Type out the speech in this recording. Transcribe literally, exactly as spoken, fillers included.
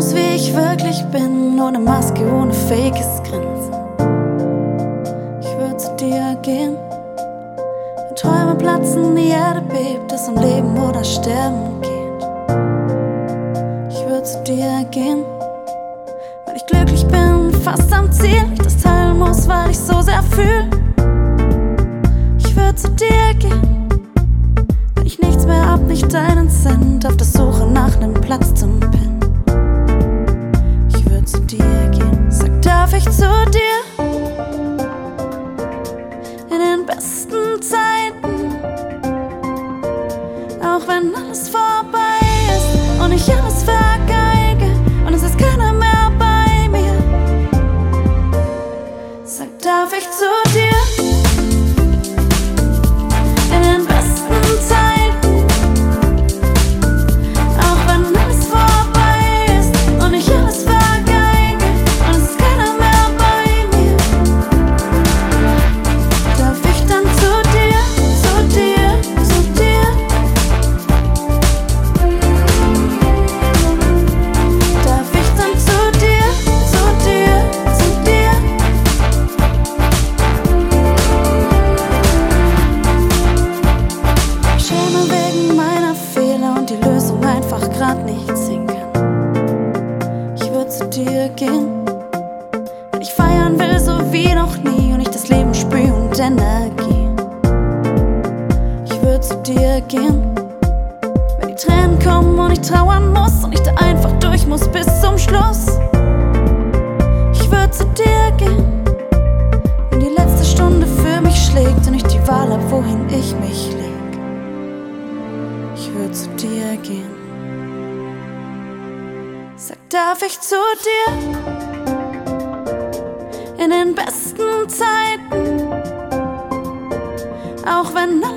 aus, wie ich wirklich bin, ohne Maske, ohne fakes Grinsen. Ich würde zu dir gehen, wenn Träume platzen, die Erde bebt, es um Leben oder Sterben geht. Ich würde zu dir gehen, weil ich glücklich bin, fast am Ziel, ich das teilen muss, weil ich so sehr fühl. Ich würde zu dir gehen, wenn ich nichts mehr hab, nicht einen Cent, auf der Suche nach nem Platz zum Pennen. Ich würde zu dir gehen, sag, darf ich zu dir? In den besten Zeiten, auch wenn alles vorbei ist und ich alles vergeige und es ist keiner mehr bei mir. Sag, darf ich zu dir? In den besten Zeiten, auch wenn alles vorbei ist und ich alles vergeige und es ist keiner mehr bei mir. Darf ich dann zu dir, zu dir, zu dir? Darf ich dann zu dir, zu dir, zu dir? Ich schäme wegen meiner Fehler und die Lösung einfach grad nicht sehen kann. Ich würde zu dir gehen, wenn ich feiern will, so wie noch nie und ich das Leben spüre und Energie. Ich würde zu dir gehen, wenn die Tränen kommen und ich trauern muss und ich da einfach durch muss bis zum Schluss. Ich würde zu dir gehen, wenn die letzte Stunde für mich schlägt und ich die Wahl hab, wohin ich mich leg. Ich würde zu dir gehen. Sag, darf ich zu dir? In den besten Zeiten, auch wenn alles